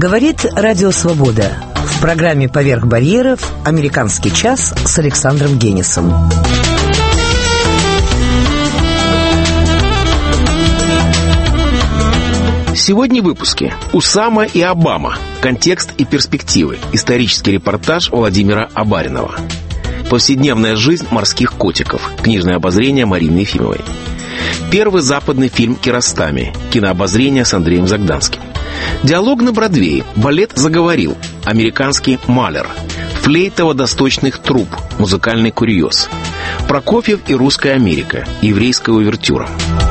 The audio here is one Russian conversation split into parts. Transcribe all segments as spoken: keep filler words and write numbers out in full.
Говорит Радио Свобода. В программе «Поверх барьеров» «Американский час» с Александром Генисом. Сегодня в выпуске «Усама и Обама. Контекст и перспективы». Исторический репортаж Владимира Абаринова. Повседневная жизнь морских котиков. Книжное обозрение Марины Ефимовой. Первый западный фильм «Киаростами». Кинообозрение с Андреем Загданским. Диалог на Бродвее. Балет «Заговорил». Американский «Малер». Флейта водосточных труб. Музыкальный курьез. Прокофьев и русская Америка. Еврейская увертюра.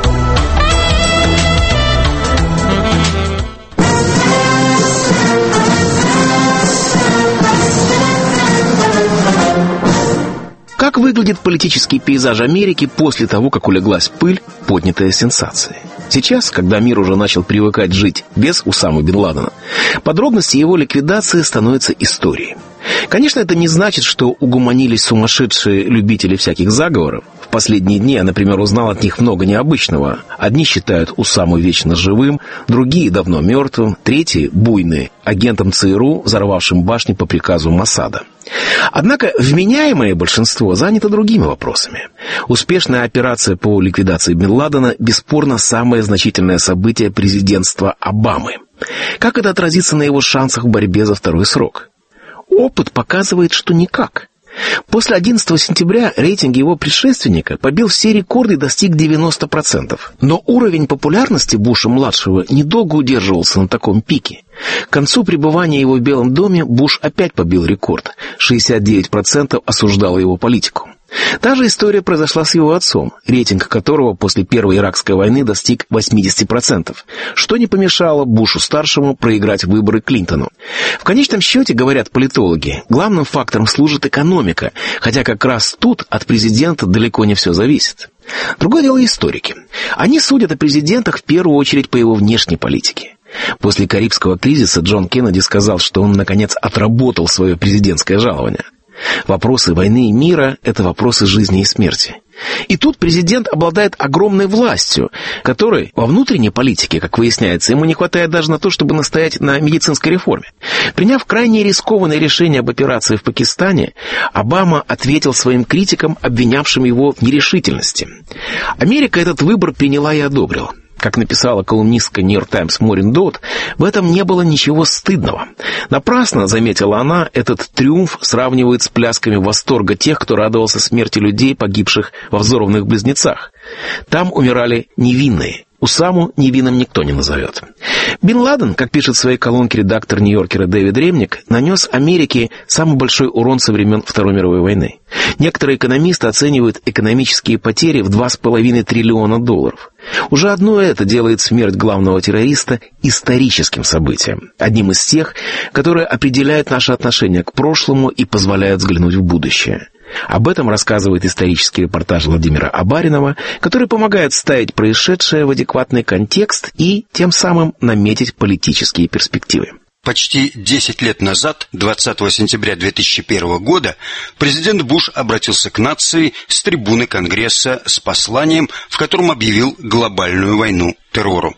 Как выглядит политический пейзаж Америки после того, как улеглась пыль, поднятая сенсацией? Сейчас, когда мир уже начал привыкать жить без Усамы бен Ладена, подробности его ликвидации становятся историей. Конечно, это не значит, что угомонились сумасшедшие любители всяких заговоров. В последние дни я, например, узнал от них много необычного. Одни считают Усаму вечно живым, другие давно мертвым, третьи, буйные, агентом ЦРУ, взорвавшим башни по приказу Моссада. Однако вменяемое большинство занято другими вопросами. Успешная операция по ликвидации бен Ладена бесспорно самое значительное событие президентства Обамы. Как это отразится на его шансах в борьбе за второй срок? Опыт показывает, что никак. После одиннадцатого сентября рейтинг его предшественника побил все рекорды и достиг девяноста процентов. Но уровень популярности Буша-младшего недолго удерживался на таком пике. К концу пребывания его в Белом доме Буш опять побил рекорд. шестьдесят девять процентов осуждало его политику. Та же история произошла с его отцом, рейтинг которого после Первой Иракской войны достиг восемьдесят процентов, что не помешало Бушу-старшему проиграть выборы Клинтону. В конечном счете, говорят политологи, главным фактором служит экономика, хотя как раз тут от президента далеко не все зависит. Другое дело историки. Они судят о президентах в первую очередь по его внешней политике. После Карибского кризиса Джон Кеннеди сказал, что он, наконец, отработал свое президентское жалование. Вопросы войны и мира – это вопросы жизни и смерти. И тут президент обладает огромной властью, которой во внутренней политике, как выясняется, ему не хватает даже на то, чтобы настоять на медицинской реформе. Приняв крайне рискованное решение об операции в Пакистане, Обама ответил своим критикам, обвинявшим его в нерешительности. Америка этот выбор приняла и одобрила. Как написала колумнистка «Нью-Йорк Таймс» Морин Дот, в этом не было ничего стыдного. Напрасно, заметила она, этот триумф сравнивает с плясками восторга тех, кто радовался смерти людей, погибших во взорванных Близнецах. Там умирали невинные. Усаму невинным никто не назовет. Бен Ладен, как пишет в своей колонке редактор «Нью-Йоркера» Дэвид Ремник, нанес Америке самый большой урон со времен Второй мировой войны. Некоторые экономисты оценивают экономические потери в два с половиной триллиона долларов. Уже одно это делает смерть главного террориста историческим событием, одним из тех, которые определяют наше отношение к прошлому и позволяют взглянуть в будущее. Об этом рассказывает исторический репортаж Владимира Абаринова, который помогает вставить происшедшее в адекватный контекст и тем самым наметить политические перспективы. Почти десять лет назад, двадцатого сентября две тысячи первого года, президент Буш обратился к нации с трибуны Конгресса с посланием, в котором объявил глобальную войну террору.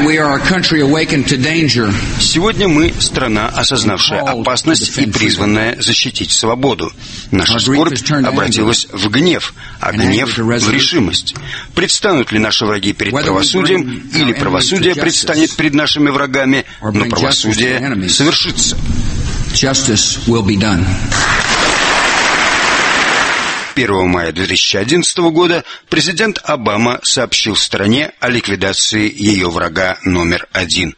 Сегодня мы – страна, осознавшая опасность и призванная защитить свободу. Наша скорбь обратилась в гнев, а гнев – в решимость. Предстанут ли наши враги перед правосудием, или правосудие предстанет перед нашими врагами, но правосудие совершится. первого мая две тысячи одиннадцатого года президент Обама сообщил стране о ликвидации ее врага номер один.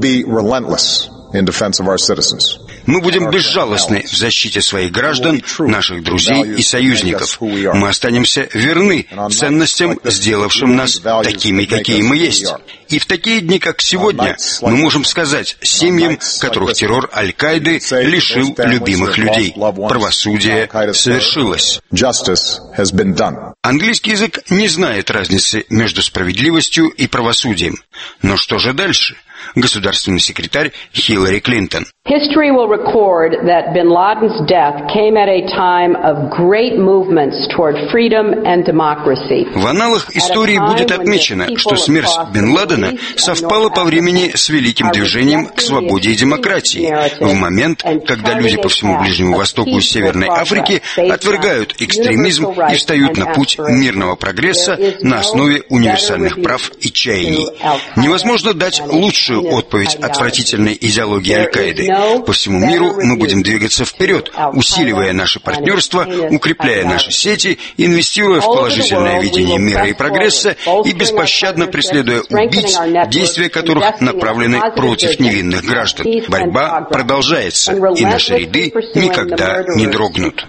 Мы будем безжалостны в защите своих граждан, наших друзей и союзников. Мы останемся верны ценностям, сделавшим нас такими, какие мы есть. И в такие дни, как сегодня, мы можем сказать семьям, которых террор Аль-Каиды лишил любимых людей: правосудие совершилось. Английский язык не знает разницы между справедливостью и правосудием. Но что же дальше? государственный секретарь Хиллари Клинтон. History will record that bin Laden's death came at a time of great movements toward freedom and democracy. В аналах истории будет отмечено, что смерть бин Ладена совпала по времени с великим движением к свободе и демократии, в момент, когда люди по всему Ближнему Востоку и Северной Африке отвергают экстремизм и встают на путь мирного прогресса на основе универсальных прав и чаяний. Невозможно дать лучшую отповедь отвратительной идеологии Аль-Каиды. По всему миру мы будем двигаться вперед, усиливая наше партнерство, укрепляя наши сети, инвестируя в положительное видение мира и прогресса и беспощадно преследуя убийц, действия которых направлены против невинных граждан. Борьба продолжается, и наши ряды никогда не дрогнут.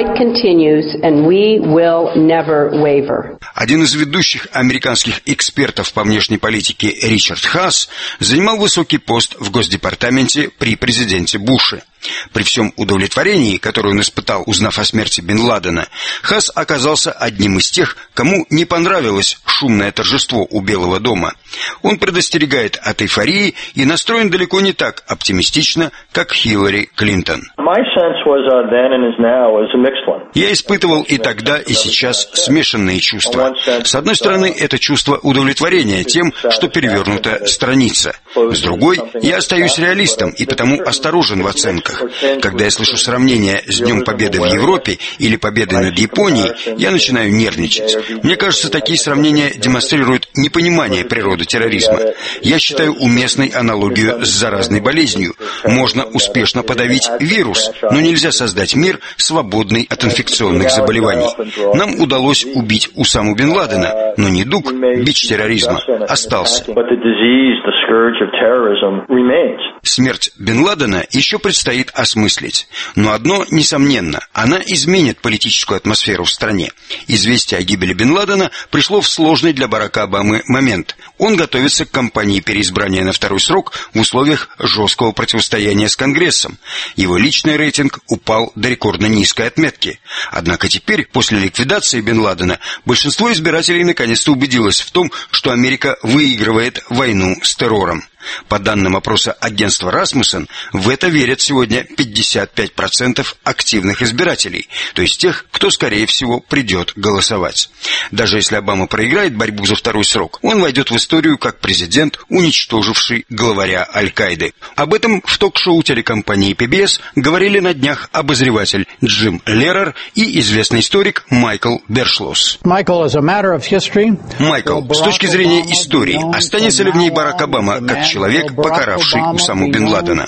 Один из ведущих американских экспертов по внешней политике Ричард Хаас занимал высокий пост в Госдепартаменте при президенте Буше. При всем удовлетворении, которое он испытал, узнав о смерти бин Ладена, Хаас оказался одним из тех, кому не понравилось шумное торжество у Белого дома. Он предостерегает от эйфории и настроен далеко не так оптимистично, как Хиллари Клинтон. Я испытывал и тогда, и сейчас смешанные чувства. С одной стороны, это чувство удовлетворения тем, что перевернута страница. С другой, я остаюсь реалистом и потому осторожен в оценках. Когда я слышу сравнения с Днем Победы в Европе или Победой над Японией, я начинаю нервничать. Мне кажется, такие сравнения демонстрируют непонимание природы терроризма. Я считаю уместной аналогию с заразной болезнью. Можно успешно подавить вирус, но нельзя создать мир, свободный от инфекционных заболеваний. Нам удалось убить Усаму бин Ладена, но недуг, бич терроризма, остался. Смерть бин Ладена еще предстоит осмыслить. Но одно несомненно, она изменит политическую атмосферу в стране. Известие о гибели бин Ладена пришло в сложный для Барака Обамы момент. Он готовится к кампании переизбрания на второй срок в условиях жесткого противостояния с Конгрессом. Его личный рейтинг упал до рекордно низкой отметки. Однако теперь, после ликвидации бин Ладена, большинство избирателей наконец-то убедилось в том, что Америка выигрывает войну с террором. По данным опроса агентства Rasmussen, в это верят сегодня пятьдесят пять процентов активных избирателей, то есть тех, кто, скорее всего, придет голосовать. Даже если Обама проиграет борьбу за второй срок, он войдет в историю как президент, уничтоживший главаря Аль-Каиды. Об этом в ток-шоу телекомпании пи би эс говорили на днях обозреватель Джим Лерер и известный историк Майкл Бершлос. Майкл, с точки зрения истории, останется ли в ней Барак Обама как человек, покаравший Усаму бин Ладена?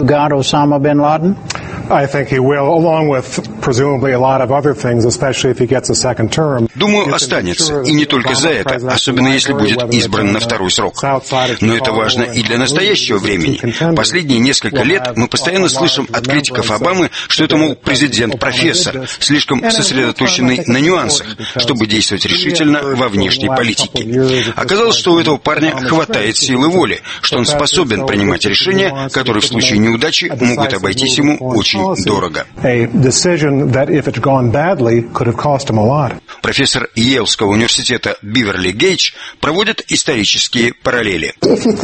Думаю, останется, и не только за это, особенно если будет избран на второй срок. Но это важно и для настоящего времени. Последние несколько лет мы постоянно слышим от критиков Обамы, что это, мол, президент-профессор, слишком сосредоточенный на нюансах, чтобы действовать решительно во внешней политике. Оказалось, что у этого парня хватает силы воли, что он способен принимать решения, которые в случае неудачи могут обойтись ему очень дорого. Профессор Йейлского университета Биверли Гейдж проводит исторические параллели.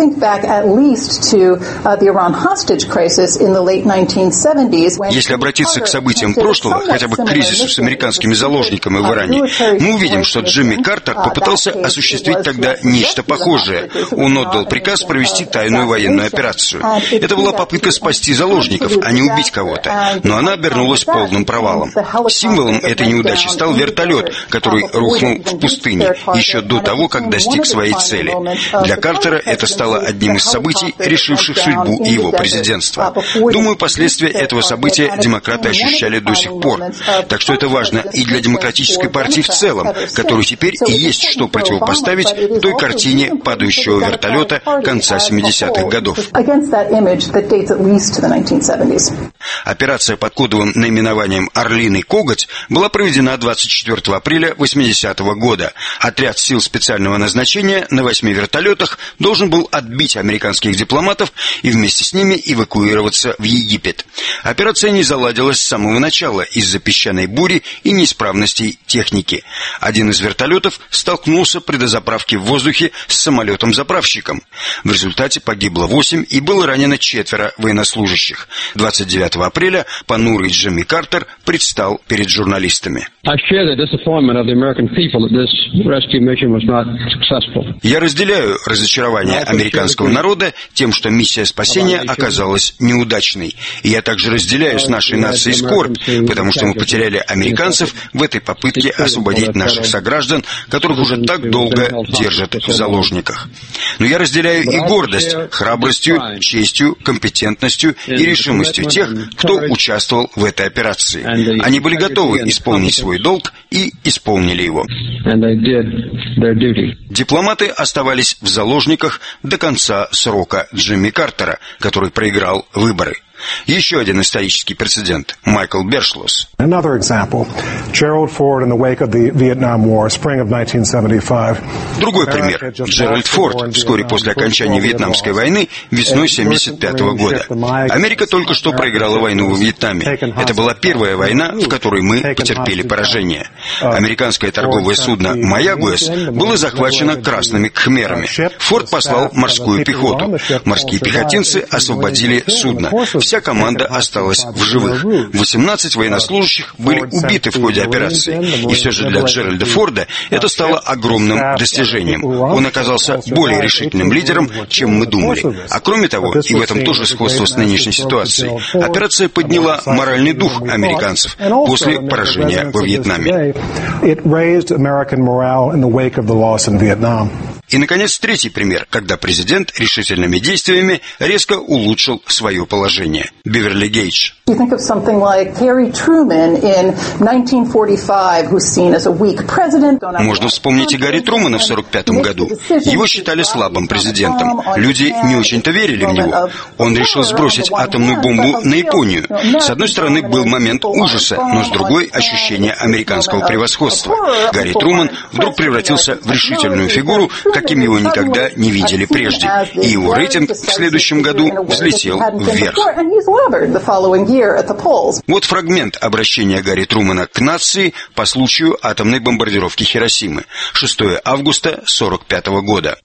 Если обратиться к событиям прошлого, хотя бы к кризису с американскими заложниками в Иране, мы увидим, что Джимми Картер попытался осуществить тогда нечто похожее. Он отдал приказ провести тайную военную операцию. Это была попытка спасти заложников, а не убить кого-то. Но она обернулась полным провалом. Символом этой неудачи стал вертолет, который рухнул в пустыне еще до того, как достиг своей цели. Для Картера это стало одним из событий, решивших судьбу его президентства. Думаю, последствия этого события демократы ощущали до сих пор. Так что это важно и для демократической партии в целом, которой теперь и есть что противопоставить той картине падающего вертолета конца семидесятых годов. Операция под кодовым наименованием «Орлиный коготь» была проведена двадцать четвёртого апреля восьмидесятого года. Отряд сил специального назначения на восьми вертолетах должен был отбить американских дипломатов и вместе с ними эвакуироваться в Египет. Операция не заладилась с самого начала из-за песчаной бури и неисправностей техники. Один из вертолетов столкнулся при дозаправке в воздухе с самолетом-заправщиком. В результате погибло восемь и было ранено четверо военнослужащих. двадцать девятого апреля понурый Джимми Картер предстал перед журналистами. Я разделяю разочарование американского народа тем, что миссия спасения оказалась неудачной. И я также разделяю с нашей нацией скорбь, потому что мы потеряли американцев в этой попытке освободить наших сограждан, которых уже так долго держат в заложниках. Но я разделяю и гордость храбростью, честью, компетентностью и решимостью тех, кто участвовал в этой операции. Они были готовы исполнить свой долг и исполнили его. Дипломаты оставались в заложниках до конца срока Джимми Картера, который проиграл выборы. Еще один исторический прецедент – Майкл Бершлос. Другой пример – Джеральд Форд вскоре после окончания Вьетнамской войны весной семьдесят пятого года. Америка только что проиграла войну во Вьетнаме. Это была первая война, в которой мы потерпели поражение. Американское торговое судно «Маягуэс» было захвачено красными кхмерами. Форд послал морскую пехоту. Морские пехотинцы освободили судно. Вся команда осталась в живых. восемнадцать военнослужащих были убиты в ходе операции. И все же для Джеральда Форда это стало огромным достижением. Он оказался более решительным лидером, чем мы думали. А кроме того, и в этом тоже сходство с нынешней ситуацией, операция подняла моральный дух американцев после поражения во Вьетнаме. И, наконец, третий пример, когда президент решительными действиями резко улучшил свое положение. Биверли Гейдж. Можно вспомнить и Гарри Трумана в сорок пятом году. Его считали слабым президентом. Люди не очень-то верили в него. Он решил сбросить атомную бомбу на Японию. С одной стороны, был момент ужаса, но с другой – ощущение американского превосходства. Гарри Труман вдруг превратился в решительную фигуру, каким его никогда не видели прежде. И его рейтинг в следующем году взлетел вверх. Вот фрагмент обращения Гарри Трумана к нации по случаю атомной бомбардировки Хиросимы. шестого августа сорок пятого года.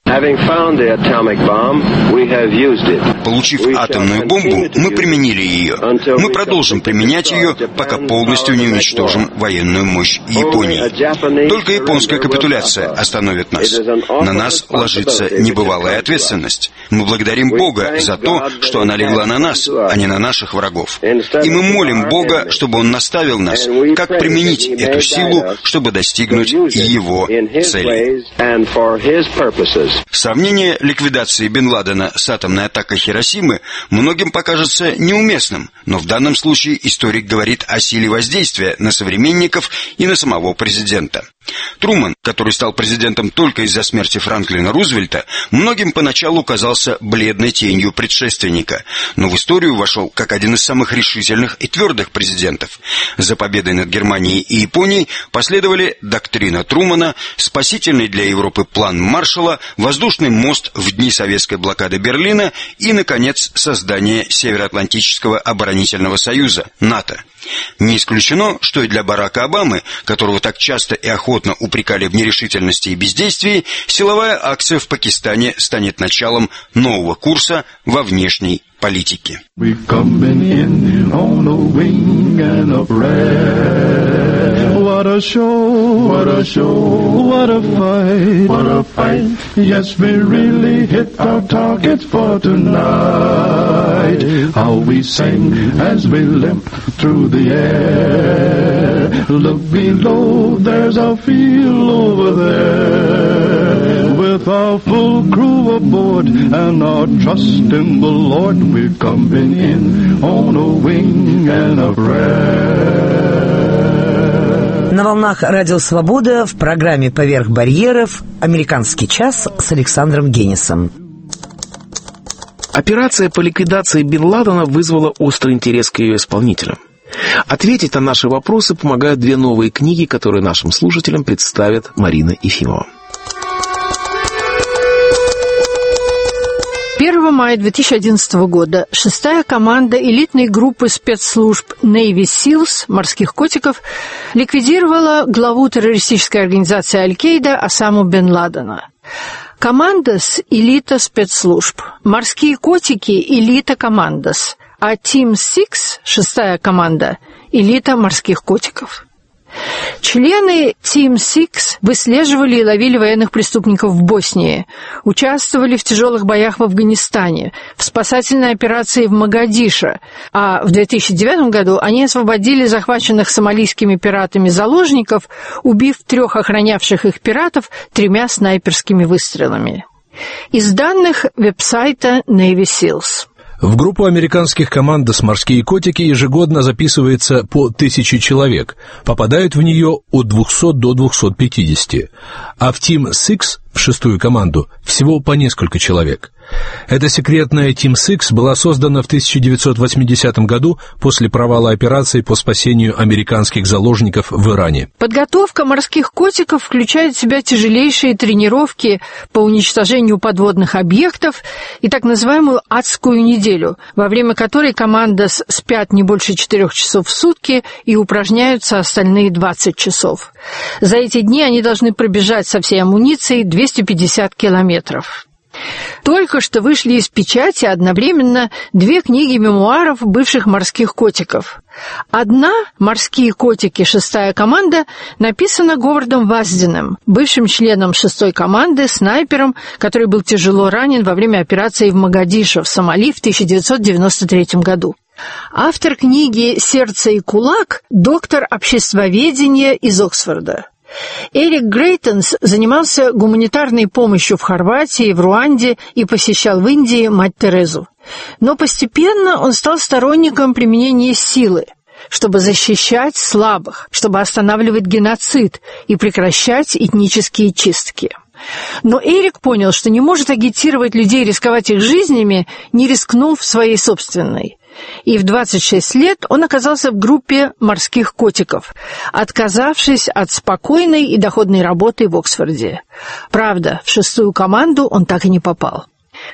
Получив атомную бомбу, мы применили ее. Мы продолжим применять ее, пока полностью не уничтожим военную мощь Японии. Только японская капитуляция остановит нас. На нас ложится небывалая ответственность. Мы благодарим Бога за то, что она легла на нас, а не на наших врагов. И мы молим Бога, чтобы Он наставил нас, как применить эту силу, чтобы достигнуть Его целей. Сравнение ликвидации Бен Ладена с атомной атакой Хиросимы многим покажется неуместным, но в данном случае историк говорит о силе воздействия на современников и на самого президента. Труман, который стал президентом только из-за смерти Франклина Рузвельта, многим поначалу казался бледной тенью предшественника, но в историю вошел как один из самых решительных и твердых президентов. За победой над Германией и Японией последовали доктрина Трумана, спасительный для Европы план Маршалла, воздушный мост в дни советской блокады Берлина и, наконец, создание Североатлантического оборонительного союза – НАТО. Не исключено, что и для Барака Обамы, которого так часто и охотно упрекали в нерешительности и бездействии, силовая акция в Пакистане станет началом нового курса во внешней политике. What a show, what a show, what a fight, what a fight. Yes, we really hit our targets for tonight. How we sing as we limp through the air. Look below, there's our field over there. With our full crew aboard and our trust in the Lord, we're coming in on a wing and a prayer. На волнах Радио Свобода в программе «Поверх барьеров» «Американский час» с Александром Генисом. Операция по ликвидации Бин Ладена вызвала острый интерес к ее исполнителям. Ответить на наши вопросы помогают две новые книги, которые нашим слушателям представит Марина Ефимова. первого мая две тысячи одиннадцатого года шестая команда элитной группы спецслужб Navy Seals, морских котиков, ликвидировала главу террористической организации Аль-Каида Осаму бен Ладена. Командос – элита спецслужб, морские котики – элита командос, а Team Six, шестая команда – элита морских котиков. Члены Team Six выслеживали и ловили военных преступников в Боснии, участвовали в тяжелых боях в Афганистане, в спасательной операции в Могадишо, а в две тысячи девятом году они освободили захваченных сомалийскими пиратами заложников, убив трех охранявших их пиратов тремя снайперскими выстрелами. Из данных веб-сайта Navy Seals. В группу американских командос «Морские котики» ежегодно записывается по тысяче человек, попадают в нее от двухсот до двухсот пятидесяти, а в Team Six, в шестую команду, всего по несколько человек. Эта секретная Team Six была создана в тысяча девятьсот восьмидесятом году после провала операции по спасению американских заложников в Иране. Подготовка морских котиков включает в себя тяжелейшие тренировки по уничтожению подводных объектов и так называемую «адскую неделю», во время которой команда спят не больше четырех часов в сутки и упражняются остальные двадцать часов. За эти дни они должны пробежать со всей амуницией двести пятьдесят километров. Только что вышли из печати одновременно две книги мемуаров бывших морских котиков. Одна «Морские котики. Шестая команда» написана Говардом Вазденом, бывшим членом шестой команды, снайпером, который был тяжело ранен во время операции в Могадишо в Сомали в тысяча девятьсот девяносто третьем году. Автор книги «Сердце и кулак» – доктор обществоведения из Оксфорда. Эрик Грейтонс занимался гуманитарной помощью в Хорватии, в Руанде и посещал в Индии мать Терезу. Но постепенно он стал сторонником применения силы, чтобы защищать слабых, чтобы останавливать геноцид и прекращать этнические чистки. Но Эрик понял, что не может агитировать людей рисковать их жизнями, не рискнув своей собственной. И в двадцать шесть лет он оказался в группе морских котиков, отказавшись от спокойной и доходной работы в Оксфорде. Правда, в шестую команду он так и не попал.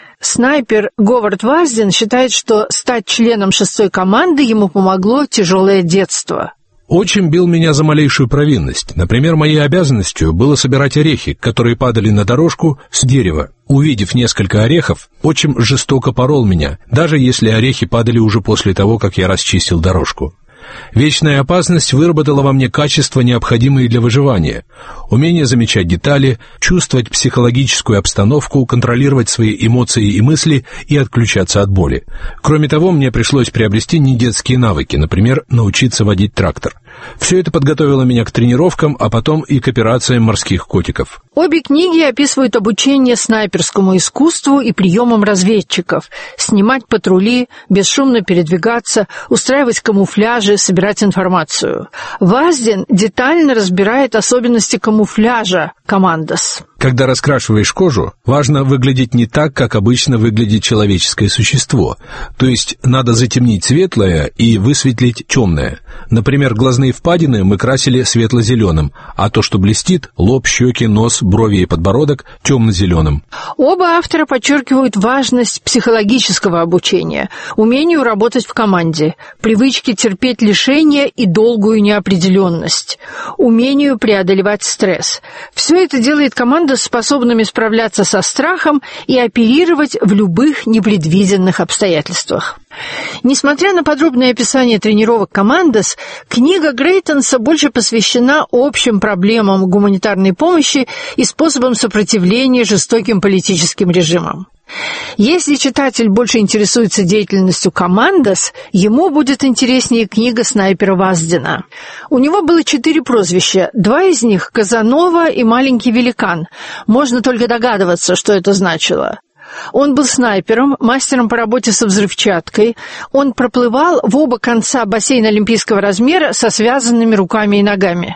Снайпер Говард Вазден считает, что стать членом шестой команды ему помогло тяжелое детство. Отчим бил меня за малейшую провинность. Например, моей обязанностью было собирать орехи, которые падали на дорожку с дерева. Увидев несколько орехов, отчим жестоко порол меня, даже если орехи падали уже после того, как я расчистил дорожку. Вечная опасность выработала во мне качества, необходимые для выживания. Умение замечать детали, чувствовать психологическую обстановку, контролировать свои эмоции и мысли и отключаться от боли. Кроме того, мне пришлось приобрести недетские навыки, например, научиться водить трактор. Все это подготовило меня к тренировкам, а потом и к операциям морских котиков. Обе книги описывают обучение снайперскому искусству и приемам разведчиков: снимать патрули, бесшумно передвигаться, устраивать камуфляжи, собирать информацию. Вазден детально разбирает особенности камуфляжа командос. Когда раскрашиваешь кожу, важно выглядеть не так, как обычно выглядит человеческое существо. То есть надо затемнить светлое и высветлить темное. Например, глазные впадины мы красили светло-зеленым, а то, что блестит, лоб, щеки, нос, брови и подбородок, темно-зеленым. Оба автора подчеркивают важность психологического обучения, умению работать в команде, привычке терпеть лишения и долгую неопределенность, умению преодолевать стресс. Все это делает команду способными справляться со страхом и оперировать в любых непредвиденных обстоятельствах. Несмотря на подробное описание тренировок командос, книга Грейтонса больше посвящена общим проблемам гуманитарной помощи и способам сопротивления жестоким политическим режимам. Если читатель больше интересуется деятельностью командос, ему будет интереснее книга снайпера Ваздена. У него было четыре прозвища, два из них — Казанова и Маленький великан. Можно только догадываться, что это значило. Он был снайпером, мастером по работе со взрывчаткой. Он проплывал в оба конца бассейна олимпийского размера со связанными руками и ногами.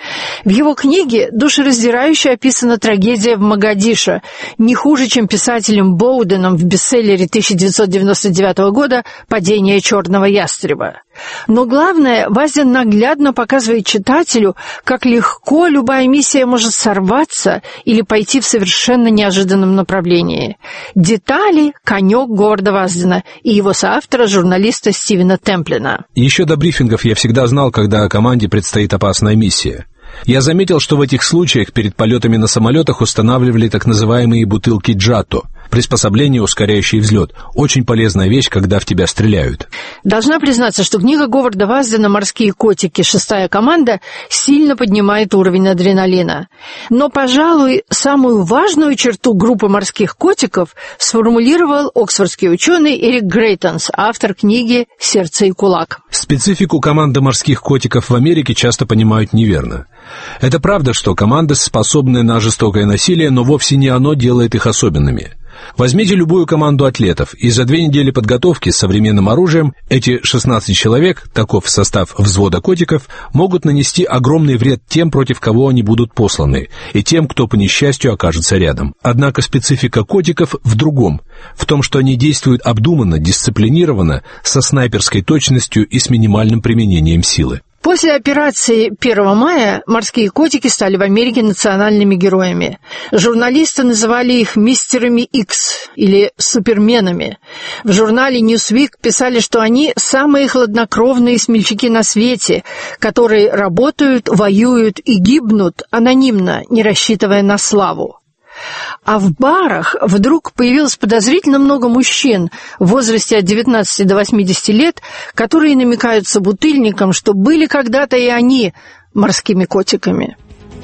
В его книге душераздирающе описана трагедия в Могадишо, не хуже, чем писателем Боуденом в бестселлере тысяча девятьсот девяносто девятого года «Падение черного ястреба». Но главное, Ваздин наглядно показывает читателю, как легко любая миссия может сорваться или пойти в совершенно неожиданном направлении. Детали — конек Говарда Ваздина и его соавтора, журналиста Стивена Темплина. Еще до брифингов я всегда знал, когда команде предстоит опасная миссия. Я заметил, что в этих случаях перед полетами на самолетах устанавливали так называемые бутылки Джатто, приспособление, ускоряющее взлет. Очень полезная вещь, когда в тебя стреляют. Должна признаться, что книга Говарда Ваздина «Морские котики. Шестая команда» сильно поднимает уровень адреналина. Но, пожалуй, самую важную черту группы морских котиков сформулировал оксфордский ученый Эрик Грейтонс, автор книги «Сердце и кулак». Специфику команды морских котиков в Америке часто понимают неверно. Это правда, что команды способны на жестокое насилие, но вовсе не оно делает их особенными. Возьмите любую команду атлетов, и за две недели подготовки с современным оружием эти шестнадцать человек, таков состав взвода котиков, могут нанести огромный вред тем, против кого они будут посланы, и тем, кто по несчастью окажется рядом. Однако специфика котиков в другом, в том, что они действуют обдуманно, дисциплинированно, со снайперской точностью и с минимальным применением силы. После операции первого мая морские котики стали в Америке национальными героями. Журналисты называли их мистерами Икс или суперменами. В журнале Newsweek писали, что они самые хладнокровные смельчаки на свете, которые работают, воюют и гибнут анонимно, не рассчитывая на славу. А в барах вдруг появилось подозрительно много мужчин в возрасте от девятнадцати до восьмидесяти лет, которые намекают собутыльникам, что были когда-то и они морскими котиками.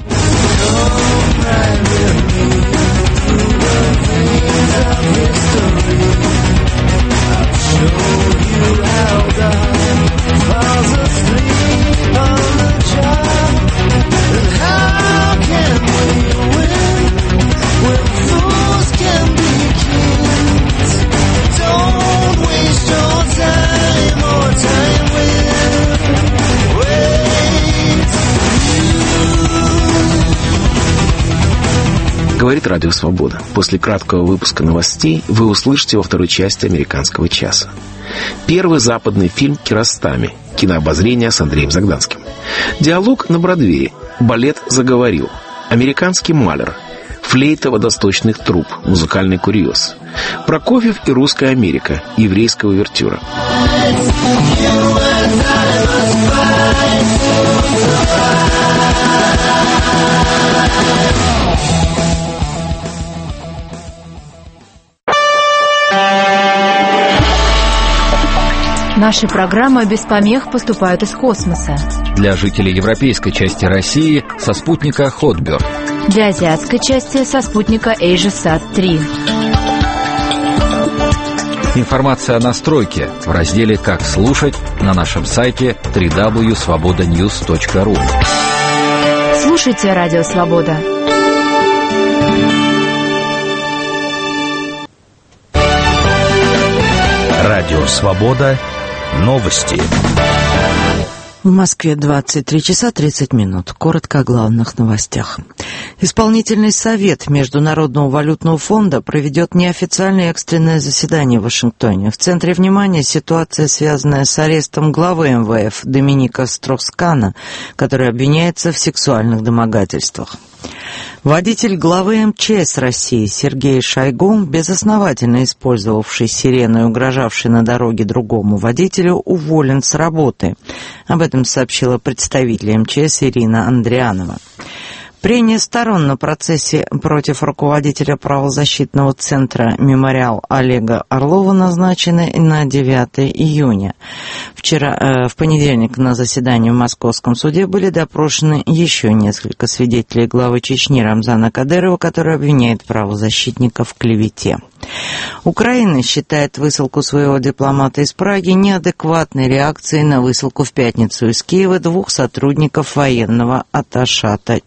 Говорит Радио Свобода. После краткого выпуска новостей вы услышите во второй части «Американского часа». Первый западный фильм «Киаростами». Кинообозрение с Андреем Загданским. Диалог на Бродвее. Балет «Заговорил». Американский маляр. Флейта водосточных труб. Музыкальный курьез. Прокофьев и русская Америка. Еврейская увертюра. Наши программы без помех поступают из космоса. Для жителей европейской части России со спутника Hotbird. Для азиатской части со спутника AsiaSat три. Информация о настройке в разделе «Как слушать» на нашем сайте дабл ю дабл ю дабл ю точка свобода ньюс точка ру. Слушайте Радио Свобода. Радио Свобода. Новости. В Москве двадцать три часа тридцать минут. Коротко о главных новостях. Исполнительный совет Международного валютного фонда проведет неофициальное экстренное заседание в Вашингтоне. В центре внимания ситуация, связанная с арестом главы эм вэ эф Доминика Строкс-Кана, который обвиняется в сексуальных домогательствах. Водитель главы эм че эс России Сергей Шойгу, безосновательно использовавший сирену и угрожавший на дороге другому водителю, уволен с работы. Об этом сообщила представитель эм че эс Ирина Андрианова. Прения сторон на процессе против руководителя правозащитного центра «Мемориал» Олега Орлова назначены на девятое июня. Вчера, э, в понедельник, на заседании в Московском суде были допрошены еще несколько свидетелей главы Чечни Рамзана Кадырова, который обвиняет правозащитника в клевете. Украина считает высылку своего дипломата из Праги неадекватной реакцией на высылку в пятницу из Киева двух сотрудников военного атташата Чехии.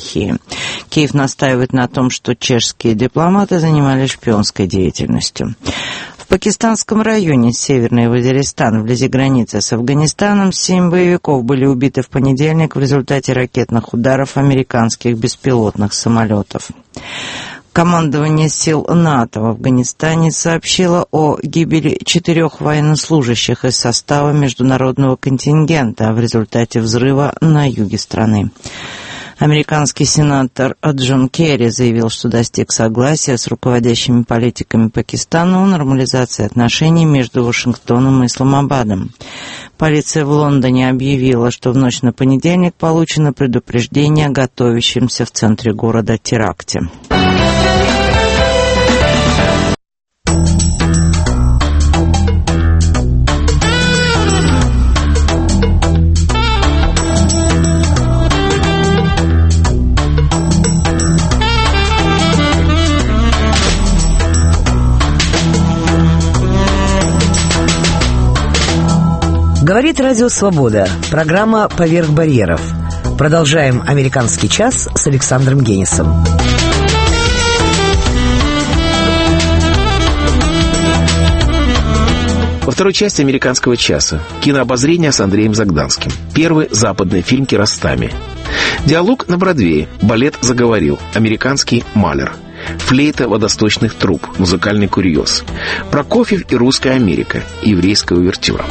Чехии. Киев настаивает на том, что чешские дипломаты занимались шпионской деятельностью. В пакистанском районе Северный Вазиристан, вблизи границы с Афганистаном, семь боевиков были убиты в понедельник в результате ракетных ударов американских беспилотных самолетов. Командование сил НАТО в Афганистане сообщило о гибели четырех военнослужащих из состава международного контингента в результате взрыва на юге страны. Американский сенатор Джон Керри заявил, что достиг согласия с руководящими политиками Пакистана о нормализации отношений между Вашингтоном и Исламабадом. Полиция в Лондоне объявила, что в ночь на понедельник получено предупреждение о готовящемся в центре города теракте. Говорит Радио Свобода. Программа «Поверх барьеров». Продолжаем «Американский час» с Александром Генисом. Во второй части «Американского часа» кинообозрение с Андреем Загданским. Первый западный фильм «Киаростами». Диалог на Бродвее. Балет заговорил. Американский Малер. Флейта водосточных труб. Музыкальный курьез. Прокофьев и русская Америка. Еврейская увертюра.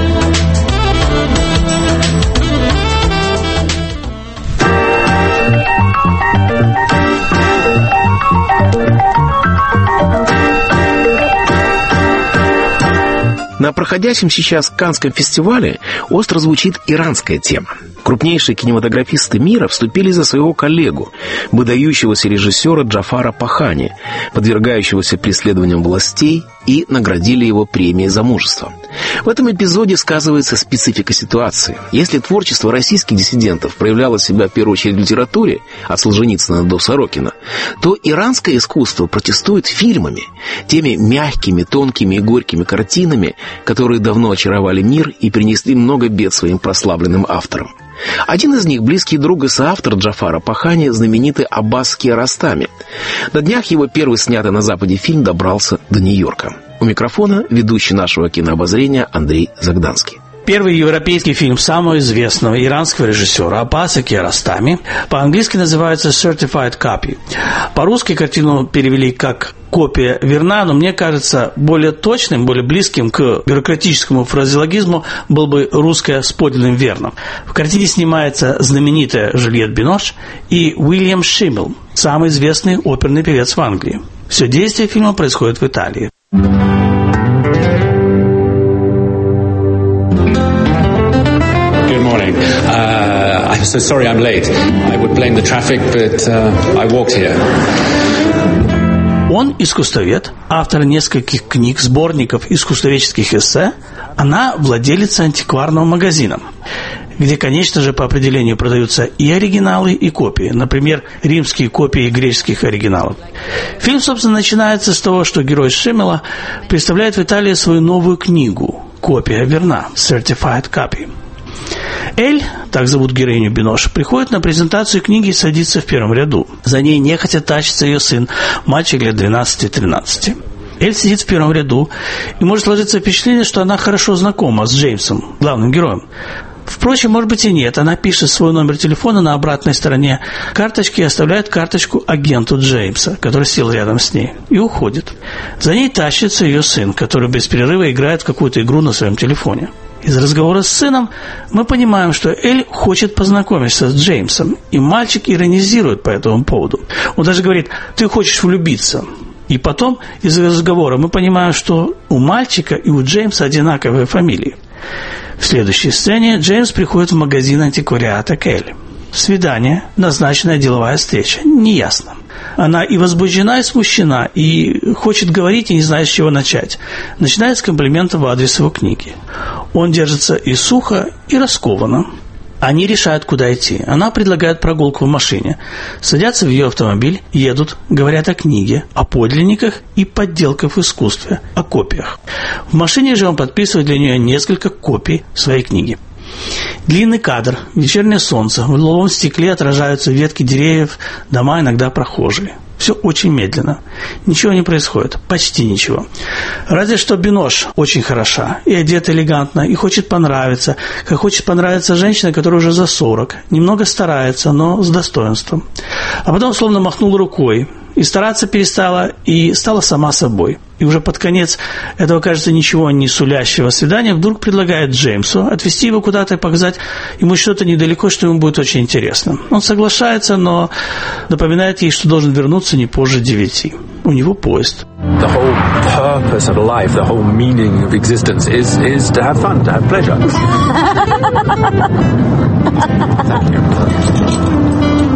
На проходящем сейчас Каннском фестивале остро звучит иранская тема. Крупнейшие кинематографисты мира вступили за своего коллегу, выдающегося режиссера Джафара Пахани, подвергающегося преследованиям властей, и наградили его премией за мужество. В этом эпизоде сказывается специфика ситуации. Если творчество российских диссидентов проявляло себя в первую очередь в литературе, от Солженицына до Сорокина, то иранское искусство протестует фильмами, теми мягкими, тонкими и горькими картинами, которые давно очаровали мир и принесли много бед своим прославленным авторам. Один из них, близкий друг и соавтор Джафара Пахани, знаменитый Аббас Киаростами. На днях его первый снятый на Западе фильм добрался до Нью-Йорка. У микрофона ведущий нашего кинообозрения Андрей Загданский. Первый европейский фильм самого известного иранского режиссера Аббаса Киаростами по-английски называется «Certified Copy». По-русски картину перевели как «Копия верна», но мне кажется, более точным, более близким к бюрократическому фразеологизму был бы «русское с подлинным верным». В картине снимается знаменитая Жюльетт Бинош и Уильям Шиммел, самый известный оперный певец в Англии. Все действие фильма происходит в Италии. Uh, I'm so sorry I'm late. I would blame the traffic, but uh, I walked here. Он искусствовед, автор нескольких книг, сборников искусствоведческих эссе. Она владелица антикварного магазина, где, конечно же, по определению продаются и оригиналы, и копии. Например, римские копии греческих оригиналов. Фильм, собственно, начинается с того, что герой Шиммела представляет в Италии свою новую книгу «Копия верна» (Certified Copy). Эль, так зовут героиню Бинош, приходит на презентацию книги и садится в первом ряду. За ней нехотя тащится ее сын, мальчик лет двенадцати-тринадцати. Эль сидит в первом ряду, и может сложиться впечатление, что она хорошо знакома с Джеймсом, главным героем. Впрочем, может быть и нет. Она пишет свой номер телефона на обратной стороне карточки и оставляет карточку агенту Джеймса, который сел рядом с ней, и уходит. За ней тащится ее сын, который без перерыва играет в какую-то игру на своем телефоне. Из разговора с сыном мы понимаем, что Эль хочет познакомиться с Джеймсом, и мальчик иронизирует по этому поводу. Он даже говорит: «Ты хочешь влюбиться». И потом из разговора мы понимаем, что у мальчика и у Джеймса одинаковые фамилии. В следующей сцене Джеймс приходит в магазин антиквариата к Эль. Свидание, назначенная деловая встреча, неясно. Она и возбуждена, и смущена, и хочет говорить, и не знает, с чего начать. Начинает с комплимента в адрес его книги. Он держится и сухо, и раскованно. Они решают, куда идти. Она предлагает прогулку в машине. Садятся в ее автомобиль, едут, говорят о книге, о подлинниках и подделках в искусстве, о копиях. В машине же он подписывает для нее несколько копий своей книги. Длинный кадр, вечернее солнце, в лиловом стекле отражаются ветки деревьев, дома, иногда прохожие. Все очень медленно. Ничего не происходит. Почти ничего. Разве что Бинош очень хороша. И одета элегантно, и хочет понравиться. Как хочет понравиться женщина, которая уже за сорок. Немного старается, но с достоинством. А потом словно махнул рукой. И стараться перестала, и стала сама собой. И уже под конец этого, кажется, ничего не сулящего свидания вдруг предлагает Джеймсу отвезти его куда-то и показать ему что-то недалеко, что ему будет очень интересно. Он соглашается, но напоминает ей, что должен вернуться не позже девяти. У него поезд. The whole purpose of life, the whole meaning of existence is, is to have fun, to have pleasure. Thank you.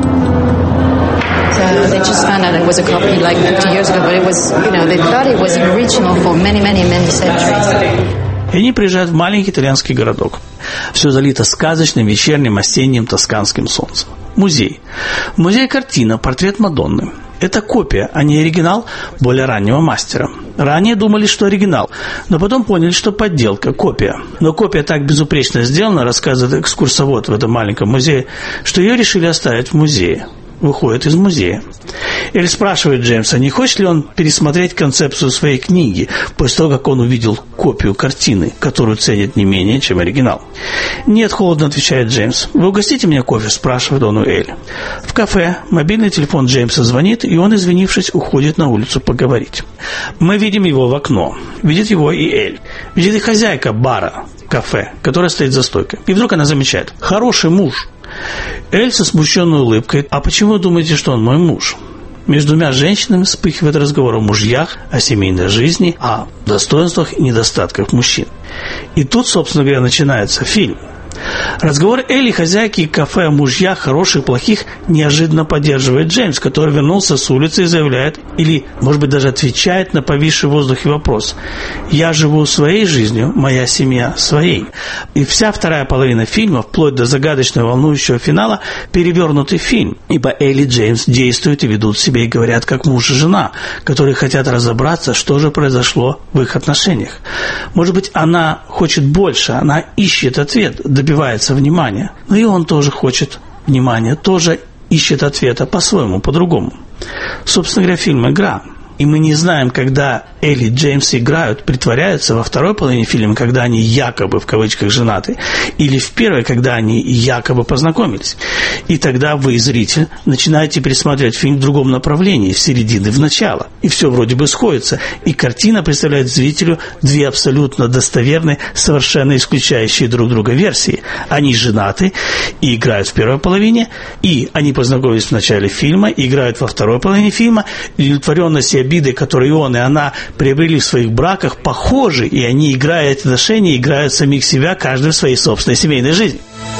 So they just found out it was a copy like fifty years ago, but it was, you know, they thought it was original for many, many, many centuries. И они приезжают в маленький итальянский городок. Все залито сказочным вечерним осенним тосканским солнцем. Музей. В музее картина «Портрет Мадонны». Это копия, а не оригинал более раннего мастера. Ранее думали, что оригинал, но потом поняли, что подделка, копия. Но копия так безупречно сделана, рассказывает экскурсовод в этом маленьком музее, что ее решили оставить в музее. Выходит из музея. Эль спрашивает Джеймса, не хочет ли он пересмотреть концепцию своей книги после того, как он увидел копию картины, которую ценит не менее, чем оригинал. «Нет», — холодно отвечает Джеймс. «Вы угостите меня кофе?» — спрашивает он у Эль. В кафе мобильный телефон Джеймса звонит, и он, извинившись, уходит на улицу поговорить. Мы видим его в окно. Видит его и Эль. Видит и хозяйка бара, кафе, которая стоит за стойкой. И вдруг она замечает: «Хороший муж». Эль со смущенной улыбкой: «А почему вы думаете, что он мой муж?» Между двумя женщинами вспыхивает разговор о мужьях, о семейной жизни, о достоинствах и недостатках мужчин. И тут, собственно говоря, начинается фильм. Разговор Элли, хозяйки кафе о мужьях, хороших и плохих, неожиданно поддерживает Джеймс, который вернулся с улицы и заявляет, или, может быть, даже отвечает на повисший в воздухе вопрос: «Я живу своей жизнью, моя семья своей». И вся вторая половина фильма, вплоть до загадочного волнующего финала, перевернутый фильм, ибо Элли и Джеймс действуют и ведут себя и говорят как муж и жена, которые хотят разобраться, что же произошло в их отношениях. Может быть, она хочет больше, она ищет ответ, добивается внимания. Но и он тоже хочет внимания, тоже ищет ответа по-своему, по-другому. Собственно говоря, фильм «Игра». И мы не знаем, когда Элли и Джеймс играют, притворяются во второй половине фильма, когда они якобы, в кавычках, женаты, или в первой, когда они якобы познакомились. И тогда вы, зритель, начинаете пересматривать фильм в другом направлении, в середине, в начало. И все вроде бы сходится. И картина представляет зрителю две абсолютно достоверные, совершенно исключающие друг друга версии. Они женаты и играют в первой половине, и они познакомились в начале фильма, и играют во второй половине фильма, и удовлетворенность и обиды, которые он и она приобрели в своих браках, похожи, и они, играя эти отношения, играют самих себя, каждый в своей собственной семейной жизни.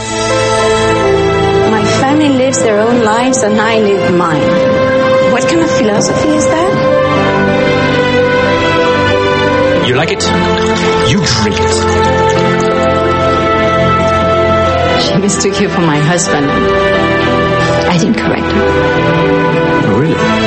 My family lives their own lives and I live mine. What kind of philosophy is that? You like it? You drink it. She mistook you for my husband. I didn't correct her. Oh, really?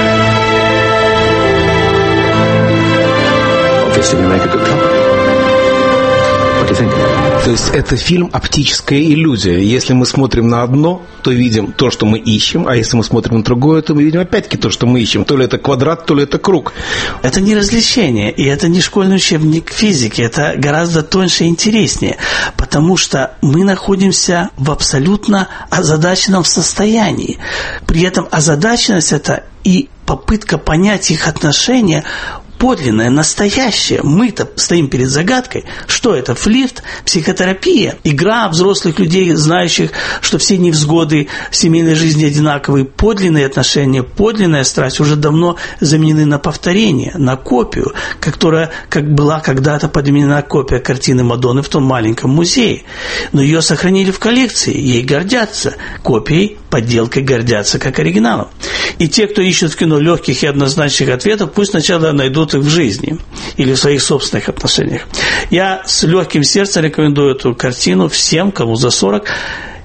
Obviously, we make a good couple. What do you think? То есть это фильм «Оптическая иллюзия». Если мы смотрим на одно, то видим то, что мы ищем, а если мы смотрим на другое, то мы видим опять-таки то, что мы ищем. То ли это квадрат, то ли это круг. Это не развлечение, и это не школьный учебник физики. Это гораздо тоньше и интереснее, потому что мы находимся в абсолютно озадаченном состоянии. При этом озадаченность – это и попытка понять их отношения подлинное, настоящее. Мы-то стоим перед загадкой. Что это? Флирт? Психотерапия? Игра взрослых людей, знающих, что все невзгоды в семейной жизни одинаковые. Подлинные отношения, подлинная страсть уже давно заменены на повторение, на копию, которая, как была когда-то подменена копия картины Мадонны в том маленьком музее. Но ее сохранили в коллекции, ей гордятся. Копией, подделкой гордятся как оригиналом. И те, кто ищет в кино легких и однозначных ответов, пусть сначала найдут их в жизни или в своих собственных отношениях. Я с легким сердцем рекомендую эту картину всем, кому за сорок.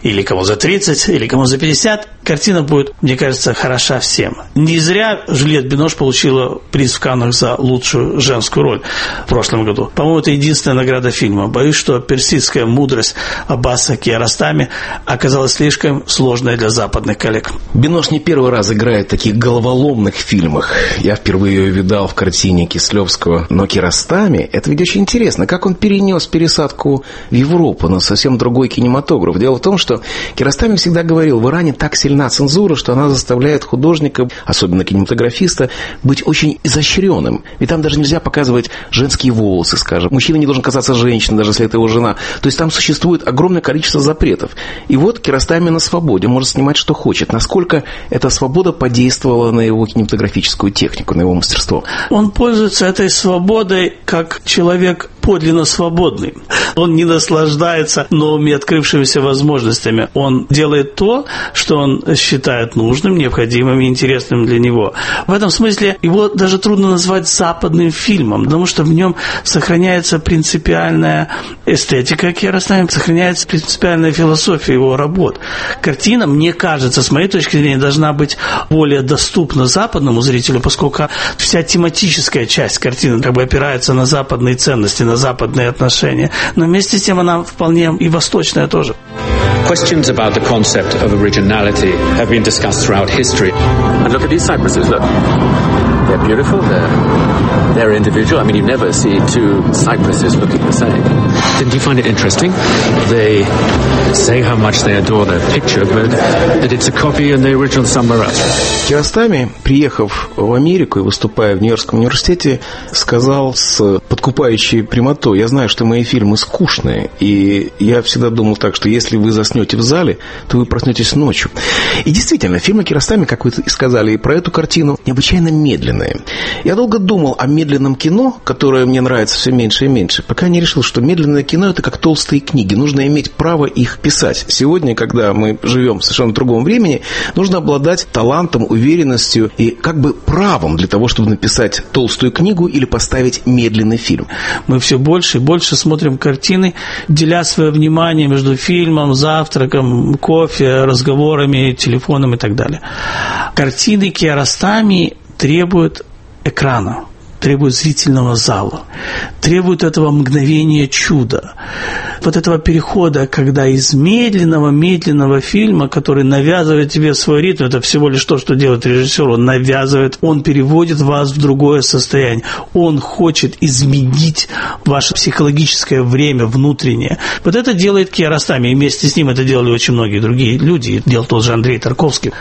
или кому за тридцать, или кому за пятьдесят, картина будет, мне кажется, хороша всем. Не зря Жюльет Бинош получила приз в Каннах за лучшую женскую роль в прошлом году. По-моему, это единственная награда фильма. Боюсь, что персидская мудрость Аббаса Киаростами оказалась слишком сложной для западных коллег. Бинош не первый раз играет в таких головоломных фильмах. Я впервые ее видал в картине Кислевского, но Киаростами, это ведь очень интересно, как он перенес пересадку в Европу на совсем другой кинематограф. Дело в том, что Киаростами всегда говорил, в Иране так сильна цензура, что она заставляет художника, особенно кинематографиста, быть очень изощренным. Ведь там даже нельзя показывать женские волосы, скажем. Мужчина не должен казаться женщиной, даже если это его жена. То есть там существует огромное количество запретов. И вот Киаростами на свободе, может снимать, что хочет. Насколько эта свобода подействовала на его кинематографическую технику, на его мастерство? Он пользуется этой свободой как человек подлинно свободный. Он не наслаждается новыми открывшимися возможностями. Он делает то, что он считает нужным, необходимым и интересным для него. В этом смысле его даже трудно назвать западным фильмом, потому что в нем сохраняется принципиальная эстетика Киаростами, сохраняется принципиальная философия его работ. Картина, мне кажется, с моей точки зрения, должна быть более доступна западному зрителю, поскольку вся тематическая часть картины как бы опирается на западные ценности, на западные отношения. Но вместе с тем она вполне и восточная тоже. Questions about the concept of originality have been discussed throughout history. And look at these cypresses, look. They're beautiful, they're, they're individual. I mean, you never see two cypresses looking the same. Didn't you find it interesting? They say how much they adore their picture, but that it's a copy and the original somewhere else. Киаростами, приехав в Америку и выступая в Нью-Йоркском университете, сказал с подкупающей прямотой: я знаю, что мои фильмы скучные, и я всегда думал так, что если вы заснете в зале, то вы проснетесь ночью. И действительно, фильмы Киаростами, как вы и сказали, и про эту картину, необычайно медленные. Я долго думал о медленном кино, которое мне нравится все меньше и меньше, пока не решил, что медленное кино – это как толстые книги, нужно иметь право их писать. Сегодня, когда мы живем в совершенно другом времени, нужно обладать талантом, уверенностью и как бы правом для того, чтобы написать толстую книгу или поставить медленный фильм. Мы все больше и больше смотрим картины, деля свое внимание между фильмом, завтраком, кофе, разговорами, телефоном и так далее. Картины Киаростами требуют экрана, требуют зрительного зала, требуют этого мгновения чуда, вот этого перехода, когда из медленного-медленного фильма, который навязывает тебе свой ритм, это всего лишь то, что делает режиссер, он навязывает, он переводит вас в другое состояние, он хочет изменить ваше психологическое время внутреннее. Вот это делает Киаростами, и вместе с ним это делали очень многие другие люди, делал тот же Андрей Тарковский.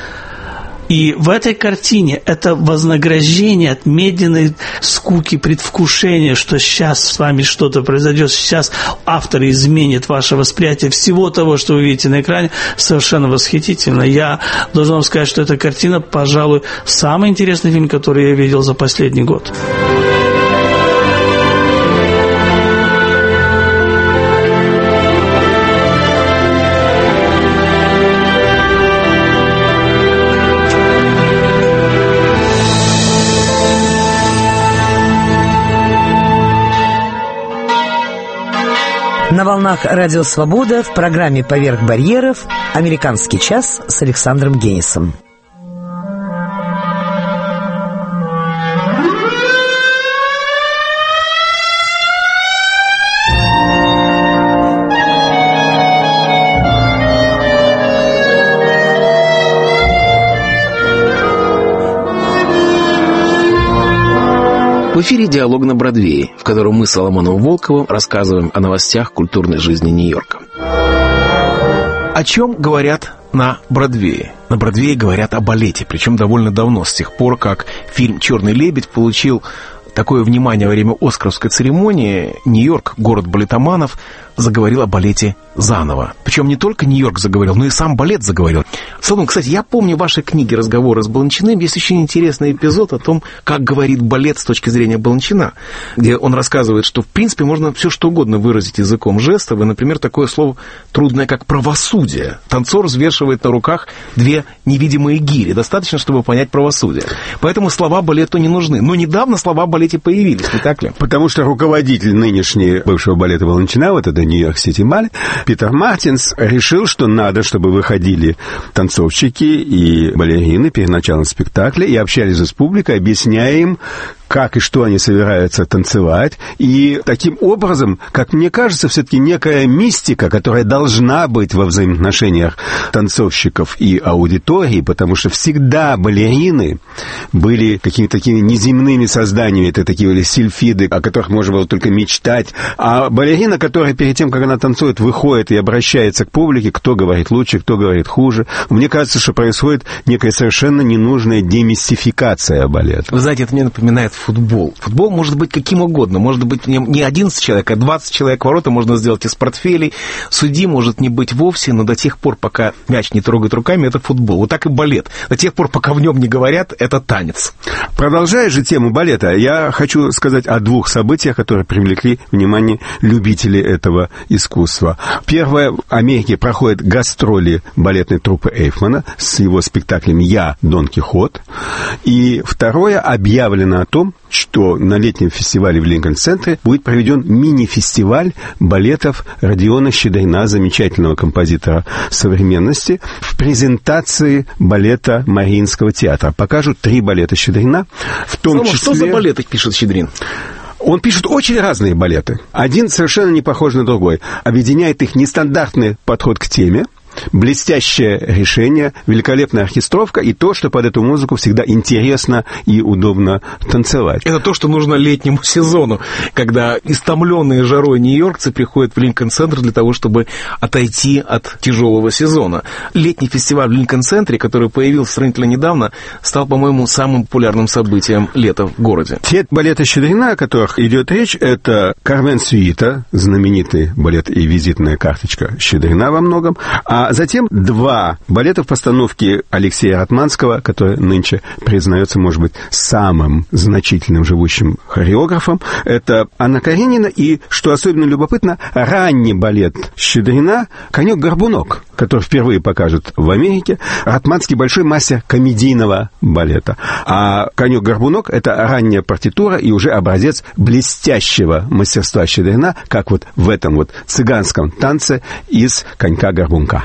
И в этой картине это вознаграждение от медленной скуки, предвкушения, что сейчас с вами что-то произойдет, сейчас автор изменит ваше восприятие всего того, что вы видите на экране, совершенно восхитительно. Я должен вам сказать, что эта картина, пожалуй, самый интересный фильм, который я видел за последний год. На волнах Радио Свобода в программе «Поверх барьеров» «Американский час» с Александром Генисом. В эфире «Диалог на Бродвее», в котором мы с Соломоном Волковым рассказываем о новостях культурной жизни Нью-Йорка. О чем говорят на Бродвее? На Бродвее говорят о балете, причем довольно давно, с тех пор, как фильм «Черный лебедь» получил такое внимание во время Оскаровской церемонии. Нью-Йорк, город балетоманов, заговорил о балете заново. Причем не только Нью-Йорк заговорил, но и сам балет заговорил. Соломон, кстати, я помню ваши книги «Разговоры с Баланчиным». Есть очень интересный эпизод о том, как говорит балет с точки зрения Баланчина, где он рассказывает, что, в принципе, можно все что угодно выразить языком жестов. И, например, такое слово трудное, как «правосудие». Танцор взвешивает на руках две невидимые гири. Достаточно, чтобы понять правосудие. Поэтому слова балету не нужны. Но недавно слова в балете появились, не так ли? Потому что руководитель нынешний бывшего балета Баланчина, вот это Нью-Йорк-Сити балет, Питер Мартинс решил, что надо, чтобы выходили танцовщики и балерины перед началом спектакля и общались с публикой, объясняя им, как и что они собираются танцевать. И таким образом, как мне кажется, все-таки некая мистика, которая должна быть во взаимоотношениях танцовщиков и аудитории, потому что всегда балерины были какими-то такими неземными созданиями. Это такие были сильфиды, о которых можно было только мечтать. А балерина, которая перед тем, как она танцует, выходит и обращается к публике, кто говорит лучше, кто говорит хуже. Мне кажется, что происходит некая совершенно ненужная демистификация балета. Вы знаете, это мне напоминает футбол. Футбол может быть каким угодно. Может быть не одиннадцать человек, а двадцать человек. Ворота можно сделать из портфелей. Судьи может не быть вовсе, но до тех пор, пока мяч не трогает руками, это футбол. Вот так и балет. До тех пор, пока в нем не говорят, это танец. Продолжая же тему балета, я хочу сказать о двух событиях, которые привлекли внимание любителей этого искусства. Первое, в Америке проходят гастроли балетной труппы Эйфмана с его спектаклем «Я, Дон Кихот». И второе, объявлено о том, что на летнем фестивале в Линкольн-центре будет проведен мини-фестиваль балетов Родиона Щедрина, замечательного композитора современности, в презентации балета Мариинского театра. Покажут три балета Щедрина, в том Слава, числе... Что за балеты пишет Щедрин? Он пишет очень разные балеты. Один совершенно не похож на другой. Объединяет их нестандартный подход к теме, блестящее решение, великолепная оркестровка и то, что под эту музыку всегда интересно и удобно танцевать. Это то, что нужно летнему сезону, когда истомленные жарой нью-йоркцы приходят в Линкольн-центр для того, чтобы отойти от тяжелого сезона. Летний фестиваль в Линкольн-центре, который появился сравнительно недавно, стал, по-моему, самым популярным событием лета в городе. Те балеты Щедрина, о которых идет речь, это «Кармен Сюита», знаменитый балет и визитная карточка Щедрина во многом, а А затем два балета в постановке Алексея Ратманского, который нынче признается, может быть, самым значительным живущим хореографом. Это Анна Каренина и, что особенно любопытно, ранний балет Щедрина «Конек-горбунок», который впервые покажут в Америке. Ратманский большой мастер комедийного балета. А «Конек-горбунок» — это ранняя партитура и уже образец блестящего мастерства Щедрина, как вот в этом вот цыганском танце из «Конька-горбунка».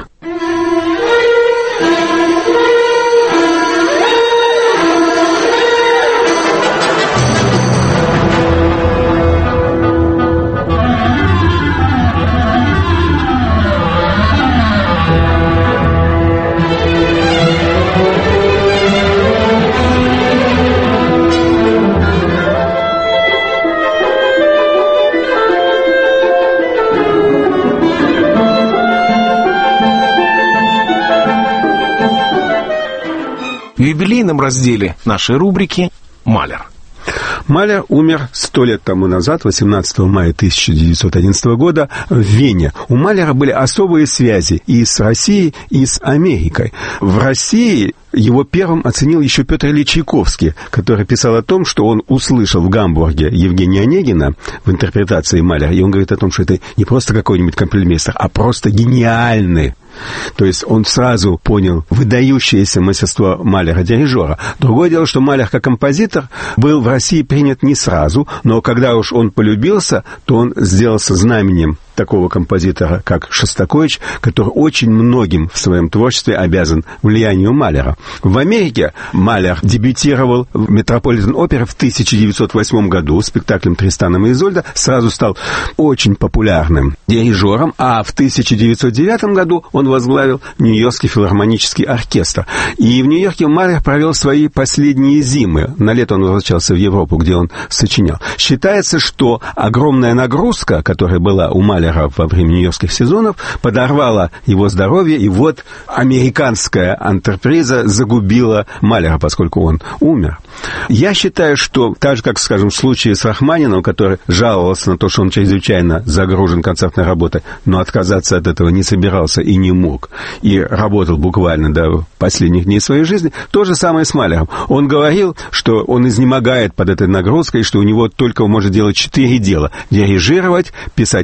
В юбилейном разделе нашей рубрики «Малер». Малер умер сто лет тому назад, восемнадцатого мая тысяча девятьсот одиннадцатого года, в Вене. У Малера были особые связи и с Россией, и с Америкой. В России его первым оценил еще Петр Ильич Чайковский, который писал о том, что он услышал в Гамбурге Евгения Онегина в интерпретации Малера, и он говорит о том, что это не просто какой-нибудь капельмейстер, а просто гениальный. То есть он сразу понял выдающееся мастерство Малера-дирижера. Другое дело, что Малер как композитор был в России принят не сразу, но когда уж он полюбился, то он сделался знаменем такого композитора, как Шостакович, который очень многим в своем творчестве обязан влиянию Малера. В Америке Малер дебютировал в Метрополитен-опере в тысяча девятьсот восьмом году спектаклем «Тристан и Изольда», сразу стал очень популярным дирижером, а в тысяча девятьсот девятом году он возглавил Нью-Йоркский филармонический оркестр. И в Нью-Йорке Малер провел свои последние зимы. На лето он возвращался в Европу, где он сочинял. Считается, что огромная нагрузка, которая была у Малера во время нью-йоркских сезонов, подорвала его здоровье, и вот американская антреприза загубила Малера, поскольку он умер. Я считаю, что так же, как, скажем, в случае с Рахманиновым, который жаловался на то, что он чрезвычайно загружен концертной работой, но отказаться от этого не собирался и не мог, и работал буквально до последних дней своей жизни, то же самое с Малером. Он говорил, что он изнемогает под этой нагрузкой, что у него только может делать четыре дела: дирижировать, писать музыку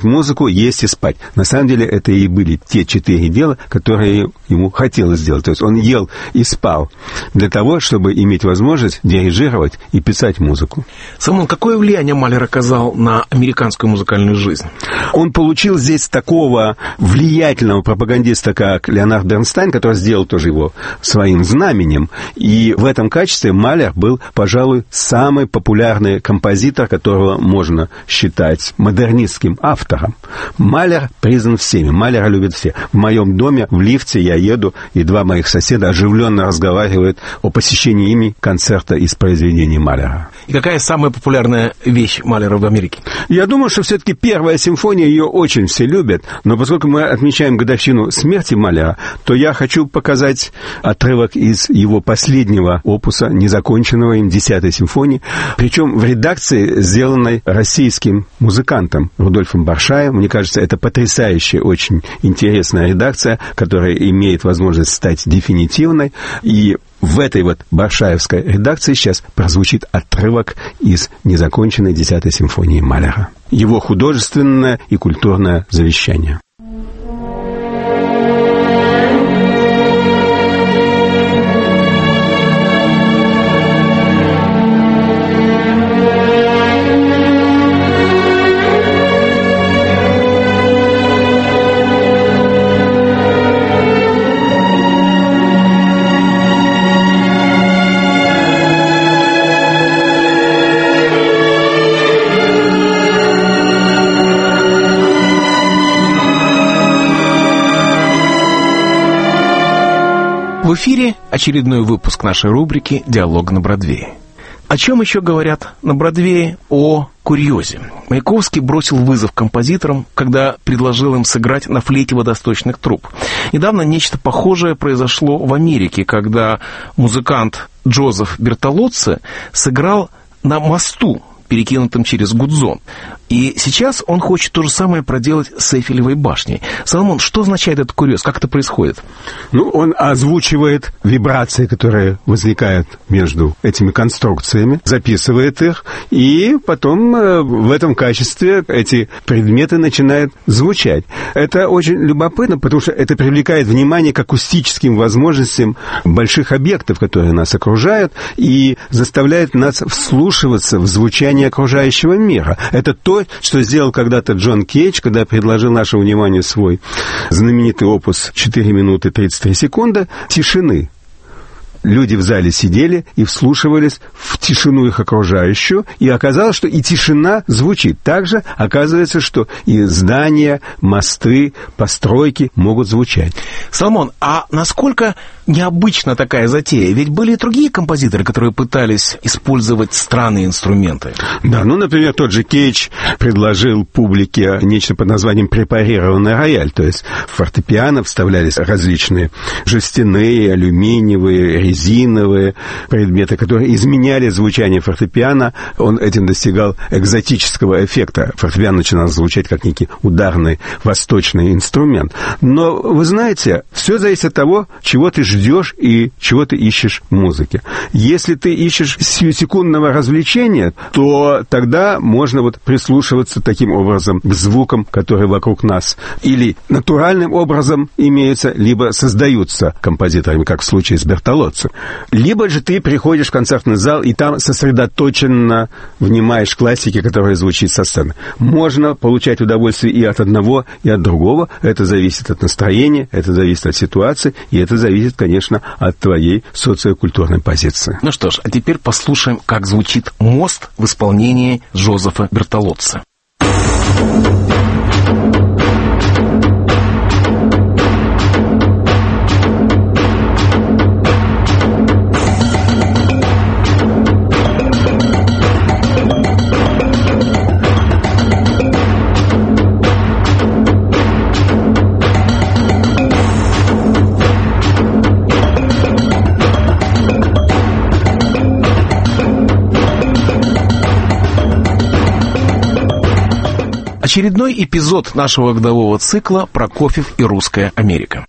есть и спать. На самом деле это и были те четыре дела, которые ему хотелось сделать. То есть он ел и спал для того, чтобы иметь возможность дирижировать и писать музыку. Салмон, какое влияние Малер оказал на американскую музыкальную жизнь? Он получил здесь такого влиятельного пропагандиста, как Леонард Бернстайн, который сделал тоже его своим знаменем. И в этом качестве Малер был, пожалуй, самый популярный композитор, которого можно считать модернистским автором. Малер признан всеми, Малера любят все. В моем доме в лифте я еду, и два моих соседа оживленно разговаривают о посещении ими концерта из произведений Малера. И какая самая популярная вещь Малера в Америке? Я думаю, что все-таки первая симфония, ее очень все любят, но поскольку мы отмечаем годовщину смерти Малера, то я хочу показать отрывок из его последнего опуса, незаконченного им, десятой симфонии, причем в редакции, сделанной российским музыкантом Рудольфом Баршаевым. Мне кажется, это потрясающая, очень интересная редакция, которая имеет возможность стать дефинитивной, и в этой вот баршаевской редакции сейчас прозвучит отрывок из незаконченной десятой симфонии Малера. Его художественное и культурное завещание. В эфире очередной выпуск нашей рубрики «Диалог на Бродвее». О чем еще говорят на Бродвее? О курьезе. Маяковский бросил вызов композиторам, когда предложил им сыграть на флейте водосточных труб. Недавно нечто похожее произошло в Америке, когда музыкант Джозеф Бертолоцци сыграл на мосту, перекинутым через Гудзон. И сейчас он хочет то же самое проделать с Эйфелевой башней. Соломон, что означает этот курьез? Как это происходит? Ну, он озвучивает вибрации, которые возникают между этими конструкциями, записывает их, и потом в этом качестве эти предметы начинают звучать. Это очень любопытно, потому что это привлекает внимание к акустическим возможностям больших объектов, которые нас окружают, и заставляет нас вслушиваться в звучание окружающего мира. Это то, что сделал когда-то Джон Кейдж, когда предложил нашему вниманию свой знаменитый опус четыре минуты тридцать три секунды тишины. Люди в зале сидели и вслушивались в тишину их окружающую, и оказалось, что и тишина звучит. Также оказывается, что и здания, мосты, постройки могут звучать. Соломон, а насколько необычна такая затея? Ведь были и другие композиторы, которые пытались использовать странные инструменты. Да, ну, например, тот же Кейдж предложил публике нечто под названием препарированный рояль, то есть в фортепиано вставлялись различные жестяные, алюминиевые, резиновые предметы, которые изменяли звучание фортепиано. Он этим достигал экзотического эффекта. Фортепиано начинал звучать как некий ударный восточный инструмент. Но, вы знаете, все зависит от того, чего ты ждешь и чего ты ищешь в музыке. Если ты ищешь сиюсекундного развлечения, то тогда можно вот прислушиваться таким образом к звукам, которые вокруг нас. Или натуральным образом имеются, либо создаются композиторами, как в случае с Бертолоцци. Либо же ты приходишь в концертный зал, и там сосредоточенно внимаешь классике, которая звучит со сцены. Можно получать удовольствие и от одного, и от другого. Это зависит от настроения, это зависит от ситуации, и это зависит, конечно, от твоей социокультурной позиции. Ну что ж, а теперь послушаем, как звучит «Мост» в исполнении Джозефа Бертолоцци. Очередной эпизод нашего годового цикла «Прокофьев и русская Америка».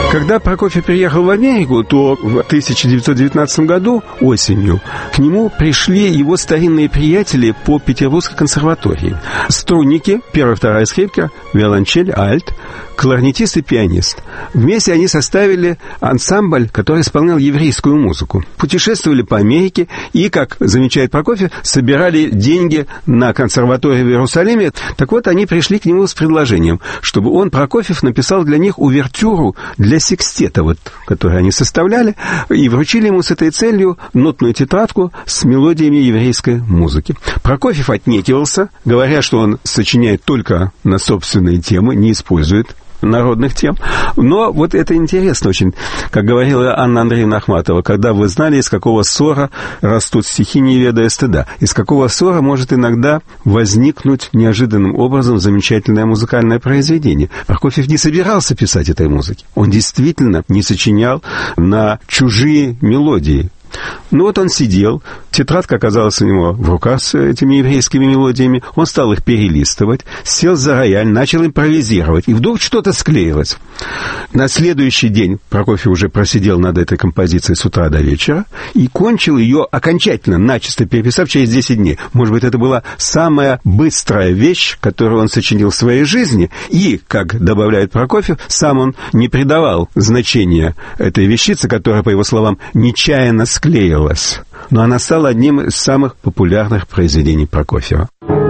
Когда Прокофьев приехал в Америку, то в тысяча девятьсот девятнадцатом году осенью к нему пришли его старинные приятели по Петербургской консерватории. Струнники, первая, вторая скрипка, виолончель, альт, кларнетист и пианист. Вместе они составили ансамбль, который исполнял еврейскую музыку. Путешествовали по Америке и, как замечает Прокофьев, собирали деньги на консерваторию в Иерусалиме. Так вот, они пришли к нему с предложением, чтобы он, Прокофьев, написал для них увертюру для секстета, вот, который они составляли, и вручили ему с этой целью нотную тетрадку с мелодиями еврейской музыки. Прокофьев отнекивался, говоря, что он сочиняет только на собственные темы, не использует народных тем. Но вот это интересно очень. Как говорила Анна Андреевна Ахматова, когда вы знали, из какого ссора растут стихи, не ведая стыда. Из какого ссора может иногда возникнуть неожиданным образом замечательное музыкальное произведение. Прокофьев не собирался писать этой музыки. Он действительно не сочинял на чужие мелодии. Ну вот он сидел, тетрадка оказалась у него в руках с этими еврейскими мелодиями, он стал их перелистывать, сел за рояль, начал импровизировать, и вдруг что-то склеилось. На следующий день Прокофьев уже просидел над этой композицией с утра до вечера и кончил ее окончательно, начисто переписав через десять дней. Может быть, это была самая быстрая вещь, которую он сочинил в своей жизни, и, как добавляет Прокофьев, сам он не придавал значения этой вещице, которая, по его словам, нечаянно склеилась. Но она стала одним из самых популярных произведений Прокофьева.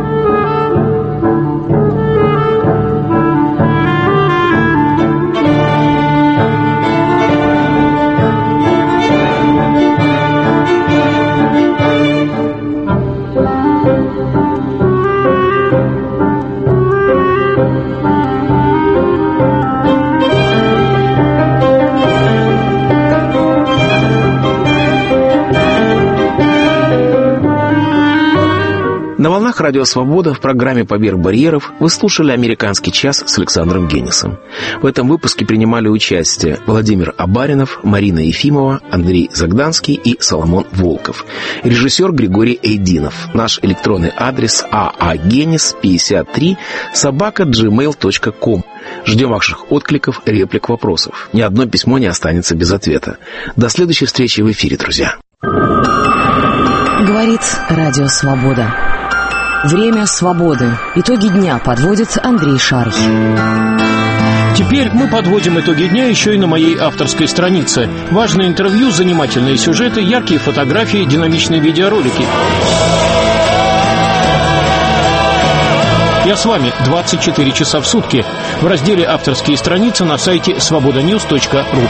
На волнах Радио Свобода в программе «Поверх барьеров» вы слушали «Американский час» с Александром Генисом. В этом выпуске принимали участие Владимир Абаринов, Марина Ефимова, Андрей Загданский и Соломон Волков. Режиссер Григорий Эйдинов. Наш электронный адрес аагенис пятьдесят три собака джимейл точка ком. Ждем ваших откликов, реплик, вопросов. Ни одно письмо не останется без ответа. До следующей встречи в эфире, друзья. Говорит Радио Свобода. Время свободы. Итоги дня подводит Андрей Шарий. Теперь мы подводим итоги дня еще и на моей авторской странице. Важные интервью, занимательные сюжеты, яркие фотографии, динамичные видеоролики. Я с вами двадцать четыре часа в сутки в разделе «Авторские страницы» на сайте свобода ньюс точка ру.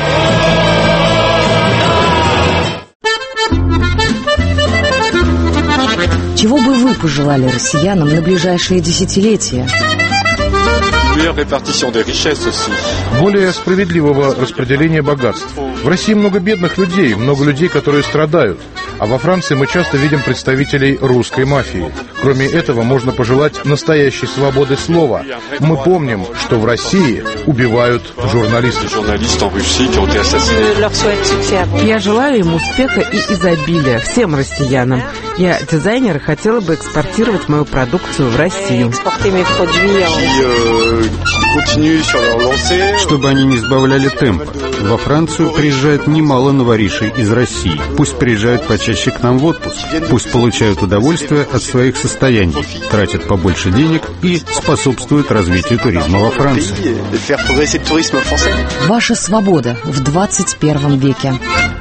Чего бы вы пожелали россиянам на ближайшие десятилетия? Более справедливого распределения богатств. В России много бедных людей, много людей, которые страдают. А во Франции мы часто видим представителей русской мафии. Кроме этого, можно пожелать настоящей свободы слова. Мы помним, что в России убивают журналистов. Я желаю им успеха и изобилия всем россиянам. Я дизайнер и хотела бы экспортировать мою продукцию в Россию. Чтобы они не сбавляли темпа. Во Францию приезжает немало новоришей из России. Пусть приезжают почаще к нам в отпуск. Пусть получают удовольствие от своих состояний, тратят побольше денег и способствуют развитию туризма во Франции. Ваша свобода в двадцать первом веке.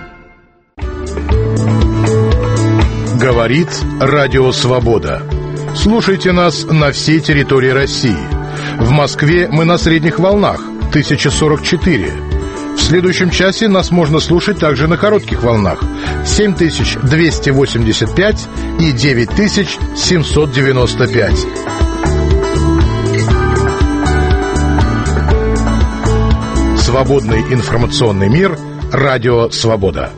Говорит Радио Свобода. Слушайте нас на всей территории России. В Москве мы на средних волнах тысяча сорок четыре. В следующем часе нас можно слушать также на коротких волнах семь тысяч двести восемьдесят пять и девять тысяч семьсот девяносто пять. Свободный информационный мир. Радио Свобода.